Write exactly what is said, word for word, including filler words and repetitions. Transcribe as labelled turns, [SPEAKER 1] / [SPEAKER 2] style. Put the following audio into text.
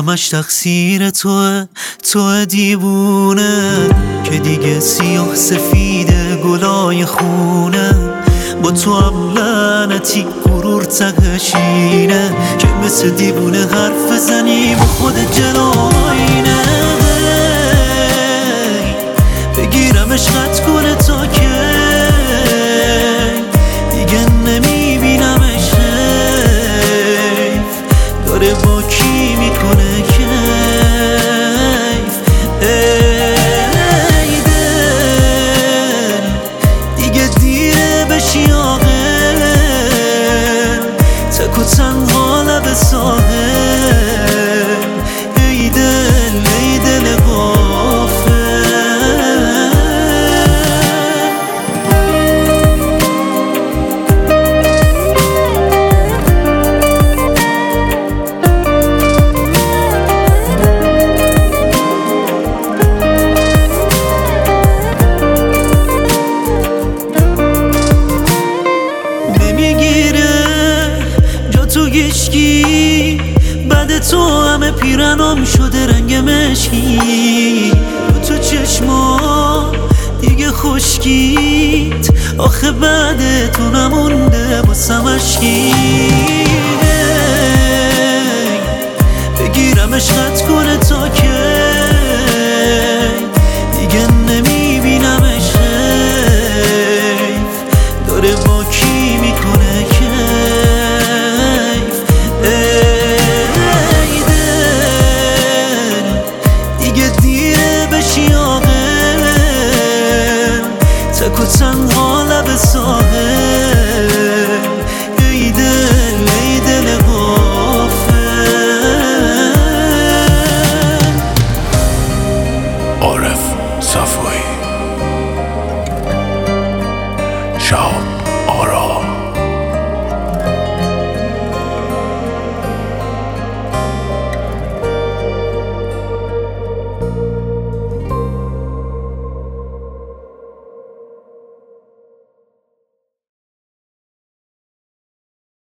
[SPEAKER 1] همش تقصیر توه، توه دیوونه که دیگه سیاه سفید گلای خونه. با تو هم لعنتی غرور تقشینه که مثل دیوونه حرف زنی با خود جلاینه. بگیرم عشقت کنه تا که دیگه نمیبینمش، حیف داره با کی میکنه کیف. ای دل دیگه دیره بشی عاقل، تک و تنها لب ساحل. ای دل ای دل غافل. تو گشکی بعد تو همه پیرنم شده رنگ مشکی. تو چشما دیگه خشکید آخه بعد تو نمونده باسم اشکی. بگیرم عشقت کنه تا که